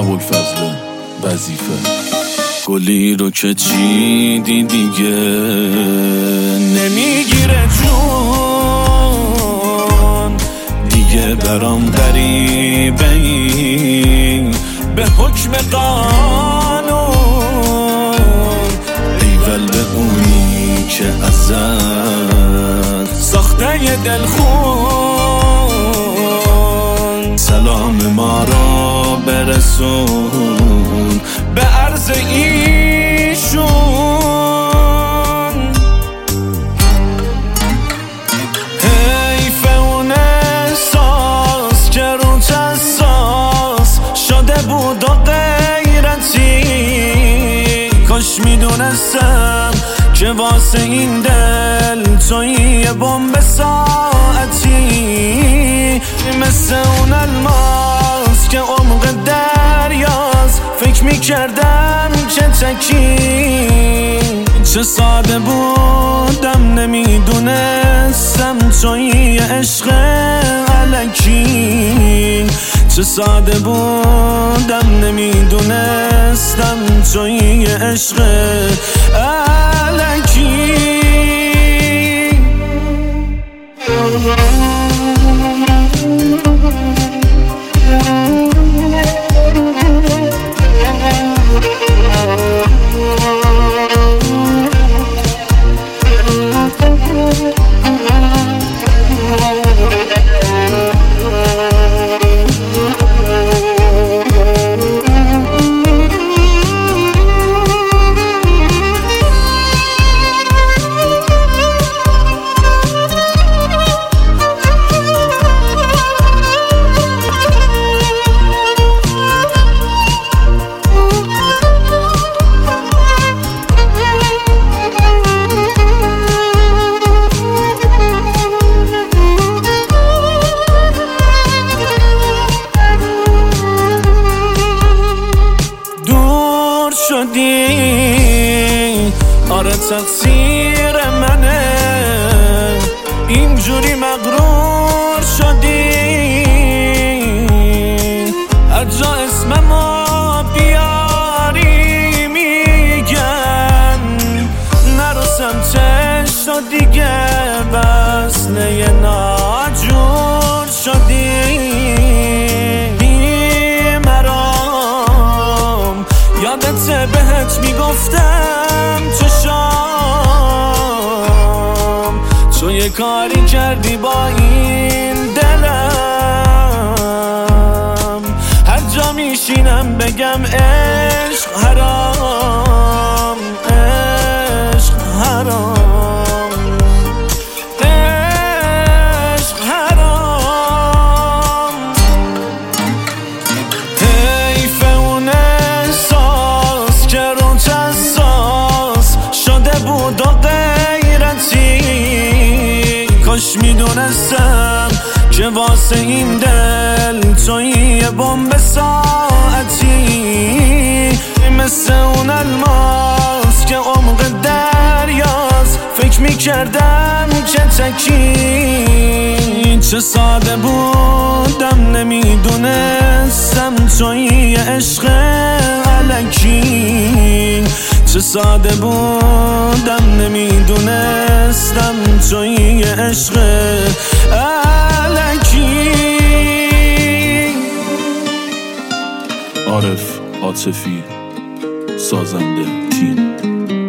ابوالفضل وظیفه. گلی رو که چیدی دیگه نمیگیره جون، دیگه برام غریبه ای به حکم قانون. ایول به اونی که ازت ساخته ی دلخون، سلام ما رو برسون به عرض ایشون. حیف اون احساس که روت اساس شده بود و غیرتی، کاش میدونستم که واسه این دل تویی یه بمب ساعتی، مثل اون الماس که عمق دریاست. فکر میکردم که تکی، چه ساده بودم نمیدونستم تویی عشق الکی، چه ساده بودم نمیدونستم تویی عشق الکی. آره تقصیر منه اینجوری مغرور شدی، هر جا اسممو بیاری میگن نرو سمتش تو دیگه، بس نه ناجور شدی. بیمرام یادت بهت میگفتم تو شام، تو یه کاری کردی با این دلم، هر جا میشینم بگم عشق حرام، عشق حرام، عشق حرام. حیف اون احساس که روت اساس شده بود و غیرتی، کاش میدونستم که واسه این دل تویی یه بمب ساعتی، مثل اون الماس که عمق دریاست. فکر میکردم که تکی، چه ساده بودم نمیدونستم تویی عشق الکی، چه ساده بودم نمیدونستم تویی عشق الکی. عارف عاطفی، سازنده تیم.